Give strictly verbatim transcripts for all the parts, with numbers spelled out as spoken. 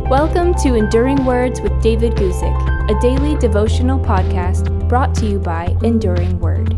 Welcome to Enduring Words with David Guzik, a daily devotional podcast brought to you by Enduring Word.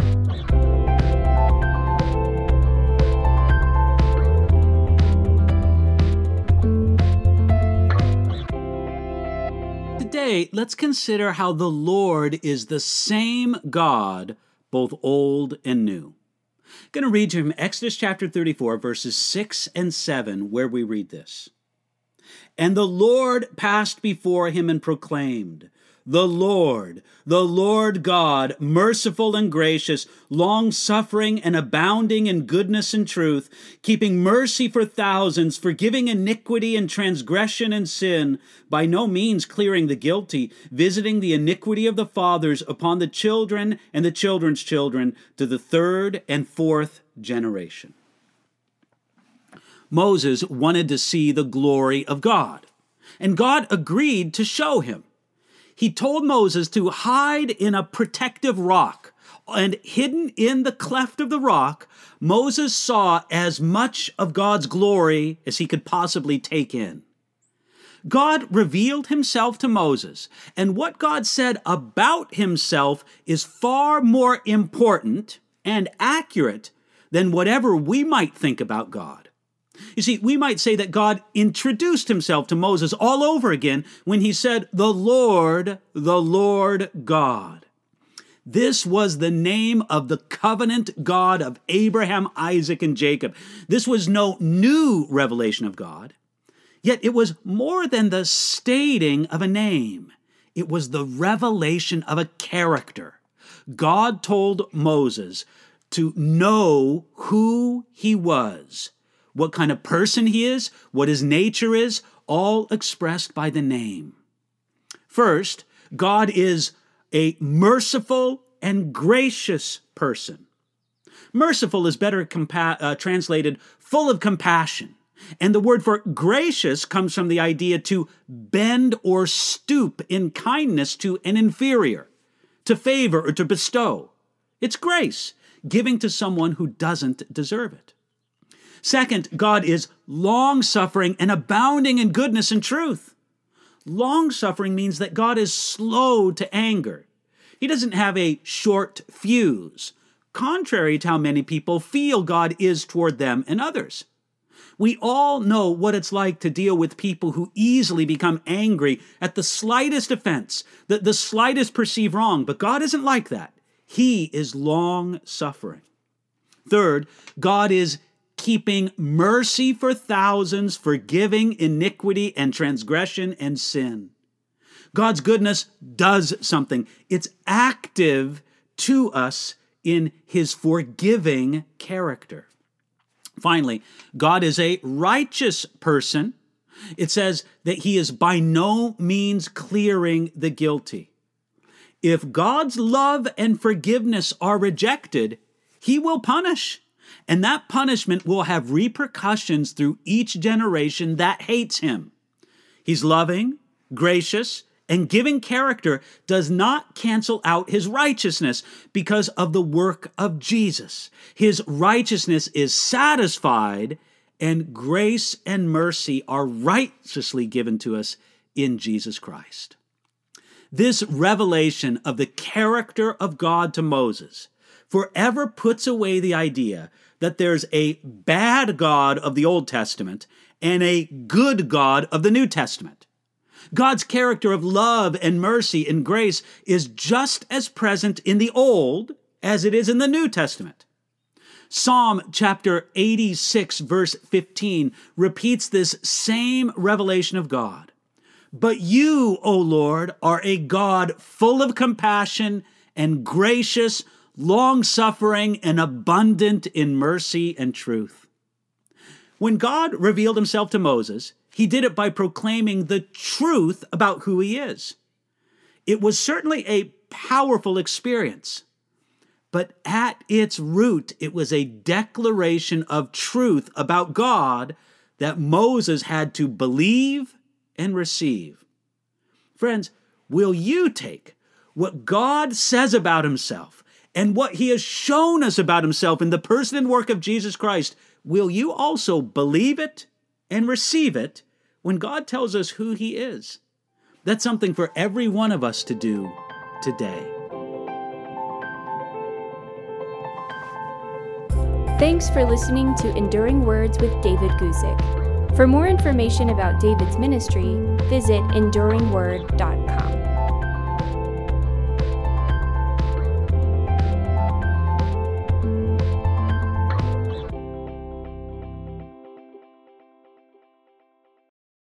Today, let's consider how the Lord is the same God, both old and new. I'm going to read you from Exodus chapter thirty-four, verses six and seven, where we read this. And the Lord passed before him and proclaimed, The Lord, the Lord God, merciful and gracious, long-suffering and abounding in goodness and truth, keeping mercy for thousands, forgiving iniquity and transgression and sin, by no means clearing the guilty, visiting the iniquity of the fathers upon the children and the children's children to the third and fourth generation. Moses wanted to see the glory of God, and God agreed to show him. He told Moses to hide in a protective rock, and hidden in the cleft of the rock, Moses saw as much of God's glory as he could possibly take in. God revealed himself to Moses, and what God said about himself is far more important and accurate than whatever we might think about God. You see, we might say that God introduced himself to Moses all over again when he said, the Lord, the Lord God. This was the name of the covenant God of Abraham, Isaac, and Jacob. This was no new revelation of God, yet it was more than the stating of a name. It was the revelation of a character. God told Moses to know who he was, what kind of person he is, what his nature is, all expressed by the name. First, God is a merciful and gracious person. Merciful is better compa- uh, translated full of compassion. And the word for gracious comes from the idea to bend or stoop in kindness to an inferior, to favor or to bestow. It's grace, giving to someone who doesn't deserve it. Second, God is long-suffering and abounding in goodness and truth. Long-suffering means that God is slow to anger. He doesn't have a short fuse, contrary to how many people feel God is toward them and others. We all know what it's like to deal with people who easily become angry at the slightest offense, the, the slightest perceived wrong, but God isn't like that. He is long-suffering. Third, God is keeping mercy for thousands, forgiving iniquity and transgression and sin. God's goodness does something. It's active to us in his forgiving character. Finally, God is a righteous person. It says that he is by no means clearing the guilty. If God's love and forgiveness are rejected, he will punish. And that punishment will have repercussions through each generation that hates him. He's loving, gracious, and giving character does not cancel out his righteousness because of the work of Jesus. His righteousness is satisfied, and grace and mercy are righteously given to us in Jesus Christ. This revelation of the character of God to Moses forever puts away the idea that there's a bad God of the Old Testament and a good God of the New Testament. God's character of love and mercy and grace is just as present in the Old as it is in the New Testament. Psalm chapter eighty-six, verse fifteen, repeats this same revelation of God. But you, O Lord, are a God full of compassion and gracious, long-suffering, and abundant in mercy and truth. When God revealed himself to Moses, he did it by proclaiming the truth about who he is. It was certainly a powerful experience, but at its root, it was a declaration of truth about God that Moses had to believe and receive. Friends, will you take what God says about himself and what he has shown us about himself in the person and work of Jesus Christ, will you also believe it and receive it when God tells us who He is. That's something for every one of us to do today. Thanks for listening to Enduring Words with David Guzik. For more information about David's ministry, visit enduring word dot com.